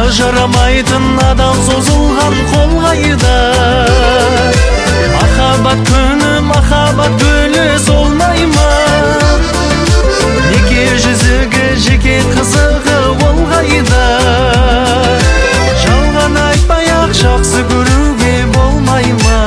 ажырамайтын адам созылған қол қайда. Махаббат күні, махаббат гүлі солмай ма? Неке жүзігі, жеке қызығы ол қайда? Жалған айтпай-ақ жақсы көруге болмай ма?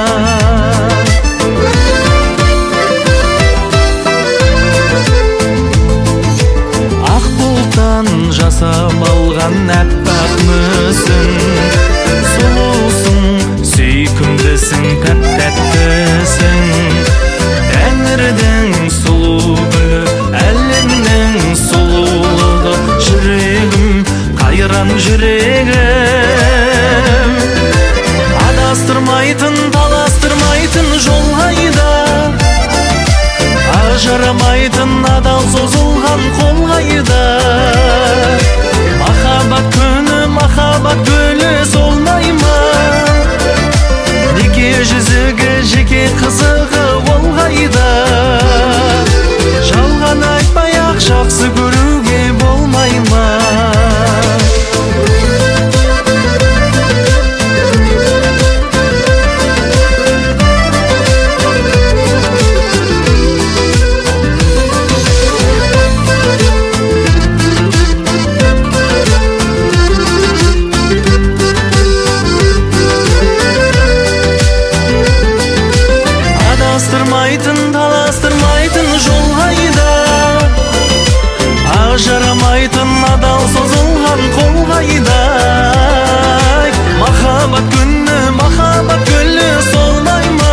Ақ бұлттан жасап алған әппақ мүсін, сұлусың, сүйкімдісің, тәп-тәттісің. Тәңірдің сұлу гүлі, әлемнің сұлулығы, жүрегім, қайран жүрегім. Адастырмайтын, таластырмайтын жол қайда? Ажырамайтын адал созылған қол қайда? Махаббат күні, махаббат гүлі солмай ма? Неке жүзігі, жеке қызығы ол қайда? Жалған айтпай-ақ жақсы көруге болмай ма? Адастырмайтын, таластырмайтын жол қайда? Ажырамайтын адал созылған қол қайда? Махаббат күні, махаббат гүлі солмай ма?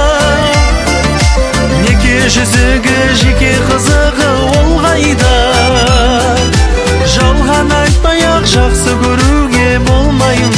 Неке жүзігі, жеке қызығы ол қайда? Жалған айтпай-ақ жақсы көруге болмай ма?